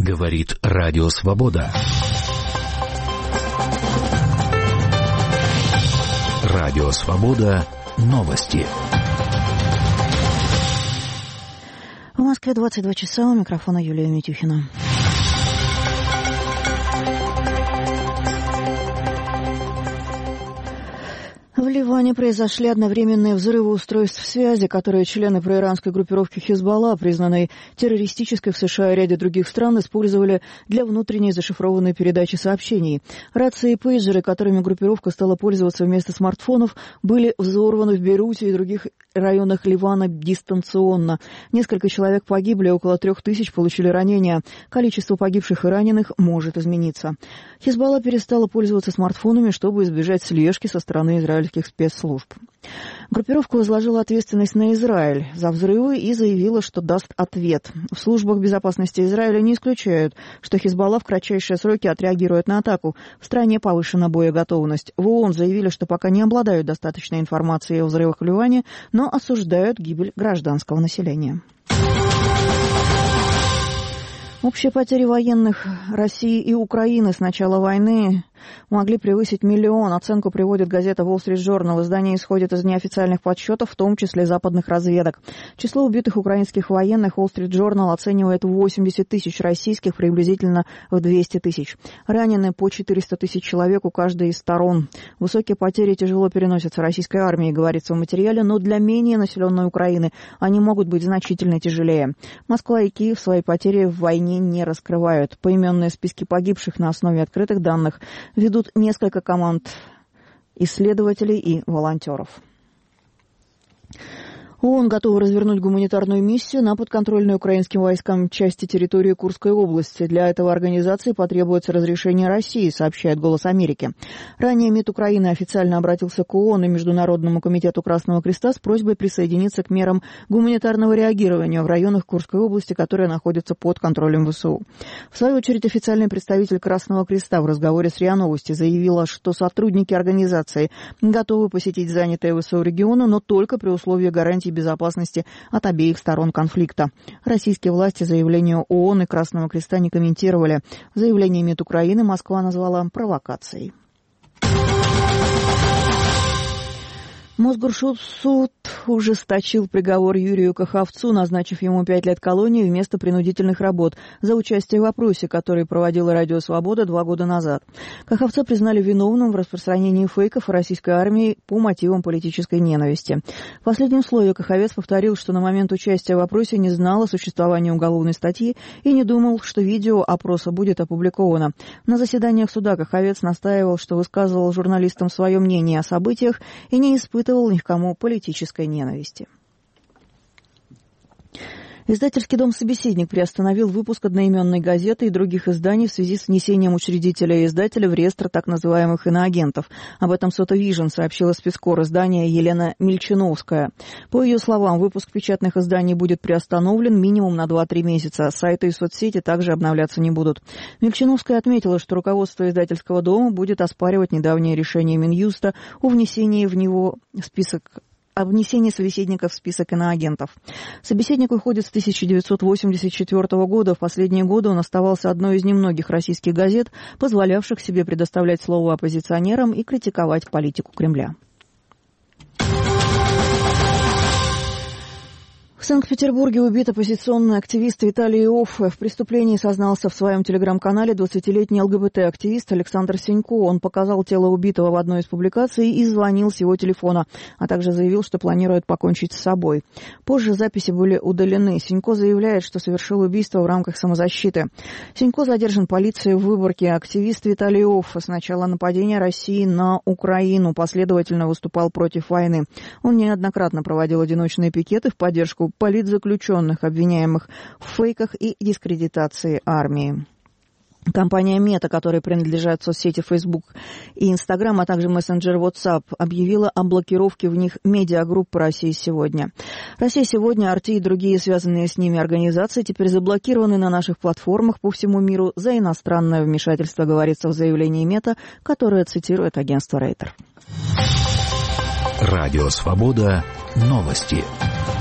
Говорит Радио Свобода. Радио Свобода. Новости. В Москве 22 часа. У микрофона Юлия Митюхина. В Ливане произошли одновременные взрывы устройств связи, которые члены проиранской группировки Хизбалла, признанной террористической в США и ряде других стран, использовали для внутренней зашифрованной передачи сообщений. Рации и пейджеры, которыми группировка стала пользоваться вместо смартфонов, были взорваны в Бейруте и других районах Ливана дистанционно. Несколько человек погибли, около 3000 получили ранения. Количество погибших и раненых может измениться. Хизбалла перестала пользоваться смартфонами, чтобы избежать слежки со стороны израильских спецслужб. Группировка возложила ответственность на Израиль за взрывы и заявила, что даст ответ. В службах безопасности Израиля не исключают, что Хизбалла в кратчайшие сроки отреагирует на атаку. В стране повышена боеготовность. В ООН заявили, что пока не обладают достаточной информацией о взрывах в Ливане, но осуждают гибель гражданского населения. Общие потери военных России и Украины с начала войны могли превысить 1 миллион. Оценку приводит газета Wall Street Journal. Издание исходит из неофициальных подсчетов, в том числе западных разведок. Число убитых украинских военных Wall Street Journal оценивает в 80 тысяч, российских приблизительно в 200 тысяч. Ранены по 400 тысяч человек у каждой из сторон. Высокие потери тяжело переносятся российской армией, говорится в материале, но для менее населенной Украины они могут быть значительно тяжелее. Москва и Киев свои потери в войне не раскрывают. Поименные списки погибших на основе открытых данных ведут несколько команд исследователей и волонтеров. ООН готова развернуть гуманитарную миссию на подконтрольной украинским войскам части территории Курской области. Для этого организации потребуется разрешение России, сообщает «Голос Америки». Ранее МИД Украины официально обратился к ООН и Международному комитету Красного Креста с просьбой присоединиться к мерам гуманитарного реагирования в районах Курской области, которые находятся под контролем ВСУ. В свою очередь, официальный представитель Красного Креста в разговоре с РИА Новости заявила, что сотрудники организации готовы посетить занятые ВСУ регионы, но только при условии гарантий безопасности от обеих сторон конфликта. Российские власти заявление ООН и Красного Креста не комментировали. Заявление МИД Украины Москва назвала провокацией. Мосгорсуд ужесточил приговор Юрию Каховцу, назначив ему 5 лет колонии вместо принудительных работ за участие в опросе, который проводила Радио Свобода 2 года назад. Каховца признали виновным в распространении фейков о российской армии по мотивам политической ненависти. В последнем слове Каховец повторил, что на момент участия в опросе не знал о существовании уголовной статьи и не думал, что видео опроса будет опубликовано. На заседаниях суда Каховец настаивал, что высказывал журналистам свое мнение о событиях и не испытывал ни к кому политической ненависти. Издательский дом «Собеседник» приостановил выпуск одноименной газеты и других изданий в связи с внесением учредителя и издателя в реестр так называемых иноагентов. Об этом «Сотовижн» сообщила спецкор издания Елена Мильчиновская. По ее словам, выпуск печатных изданий будет приостановлен минимум на 2-3 месяца. Сайты и соцсети также обновляться не будут. Мильчиновская отметила, что руководство издательского дома будет оспаривать недавнее решение Минюста о внесении в него о внесении «Собеседника» в список иноагентов. «Собеседник» выходит с 1984 года. В последние годы он оставался одной из немногих российских газет, позволявших себе предоставлять слово оппозиционерам и критиковать политику Кремля. В Санкт-Петербурге убит оппозиционный активист Виталий Иоффе. В преступлении сознался в своем телеграм-канале 20-летний ЛГБТ-активист Александр Сенько. Он показал тело убитого в одной из публикаций и звонил с его телефона, а также заявил, что планирует покончить с собой. Позже записи были удалены. Сенько заявляет, что совершил убийство в рамках самозащиты. Сенько задержан полицией в Выборге. Активист Виталий Иоффе с начала нападения России на Украину последовательно выступал против войны. Он неоднократно проводил одиночные пикеты в поддержку политзаключенных, обвиняемых в фейках и дискредитации армии. Компания Мета, которой принадлежат соцсети Facebook и Instagram, а также мессенджер WhatsApp, объявила о блокировке в них медиагруппы «Россия сегодня». «Россия сегодня», RT и другие связанные с ними организации теперь заблокированы на наших платформах по всему миру за иностранное вмешательство, говорится в заявлении Мета, которое цитирует агентство Рейтер. Радио Свобода. Новости.